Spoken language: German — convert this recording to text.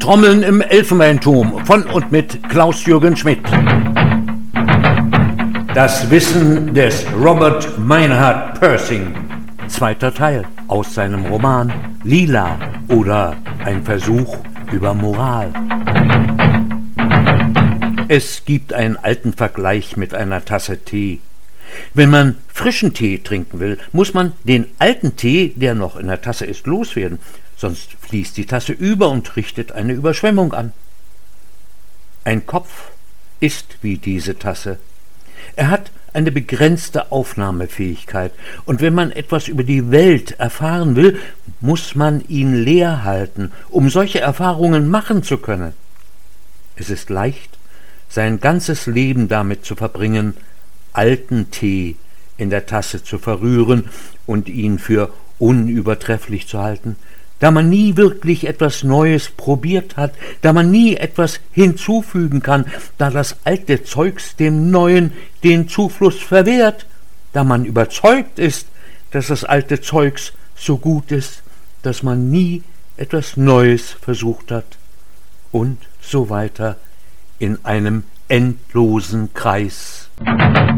Trommeln im Elfenbeinturm von und mit Klaus-Jürgen Schmidt. Das Wissen des Robert Meinhard Persing. Zweiter Teil aus seinem Roman Lila oder ein Versuch über Moral. Es gibt einen alten Vergleich mit einer Tasse Tee. Wenn man frischen Tee trinken will, muss man den alten Tee, der noch in der Tasse ist, loswerden, sonst fließt die Tasse über und richtet eine Überschwemmung an. Ein Kopf ist wie diese Tasse. Er hat eine begrenzte Aufnahmefähigkeit, und wenn man etwas über die Welt erfahren will, muss man ihn leer halten, um solche Erfahrungen machen zu können. Es ist leicht, sein ganzes Leben damit zu verbringen, alten Tee in der Tasse zu verrühren und ihn für unübertrefflich zu halten, da man nie wirklich etwas Neues probiert hat, da man nie etwas hinzufügen kann, da das alte Zeugs dem Neuen den Zufluss verwehrt, da man überzeugt ist, dass das alte Zeugs so gut ist, dass man nie etwas Neues versucht hat, und so weiter in einem endlosen Kreis.